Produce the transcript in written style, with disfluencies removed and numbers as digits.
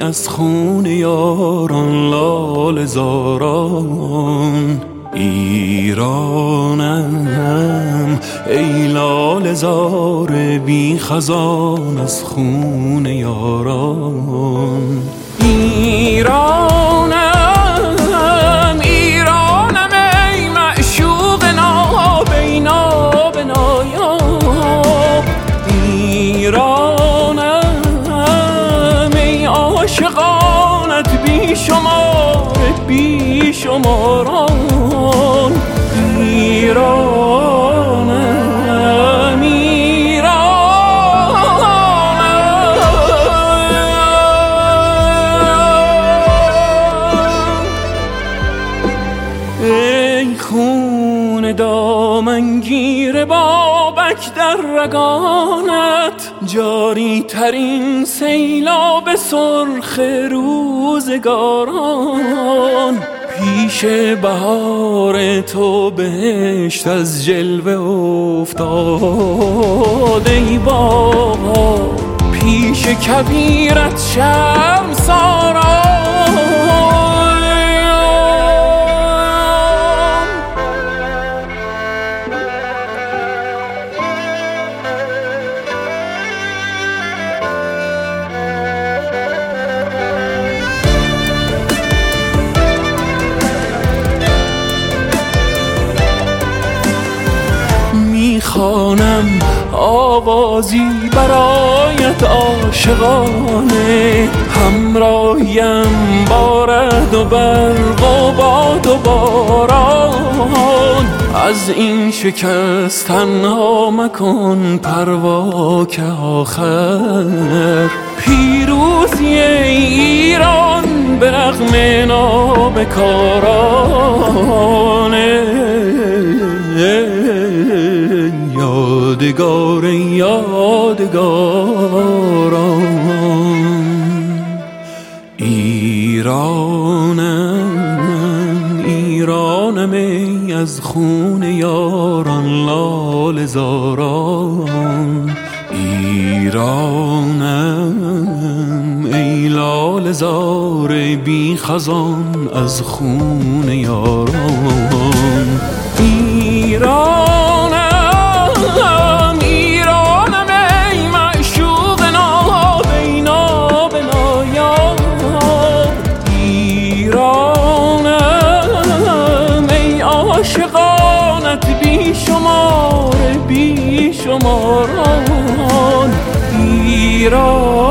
از خون یاران لاله زاران. ایرانم ای لاله زار بی خزان از خون یاران. ایرانم ایرانم ای معشوق نابینا بنایاب. ایرانم ای عاشقانت بی شمار بی شماران. ایرانم ای خون دامنگیر بابک در رگانت، جاری ترین سیلاب سرخ روزگاران. پیش بهار تو بهشت از جلوه افتاد ای بابا، پیش کبیرت شرمساران. میخوانم آوازی برایت عاشقانه، همراهیم بارد و برق و باد و باران. از این شکست تنها مکن پروا که آخر پیروزی ایران به رغم نابکارانه. یادگار یادگاران. ایرانم ایرانم ای از خون یاران لاله زاران. ایرانم ای لاله زار بی خزان از خون یاران. ایرانم ایرانم ای معشوق نابینا بنایاب. ایرانم ای عاشقانت بی شمار بی شماران. ایران